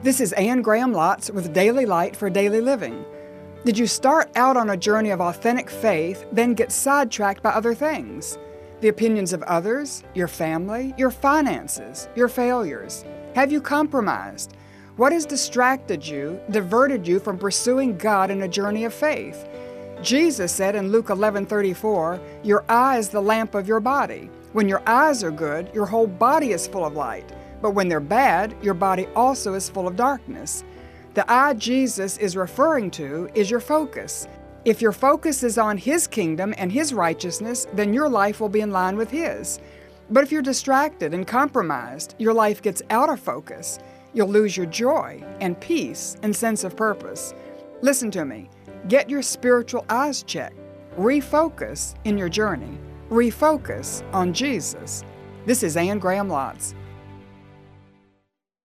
This is Anne Graham Lotz with Daily Light for Daily Living. Did you start out on a journey of authentic faith, then get sidetracked by other things? The opinions of others, your family, your finances, your failures. Have you compromised? What has distracted you, diverted you from pursuing God in a journey of faith? Jesus said in Luke 11:34, "Your eye is the lamp of your body. When your eyes are good, your whole body is full of light. But when they're bad, your body also is full of darkness." The eye Jesus is referring to is your focus. If your focus is on His kingdom and His righteousness, then your life will be in line with His. But if you're distracted and compromised, your life gets out of focus. You'll lose your joy and peace and sense of purpose. Listen to me. Get your spiritual eyes checked. Refocus in your journey. Refocus on Jesus. This is Anne Graham Lotz.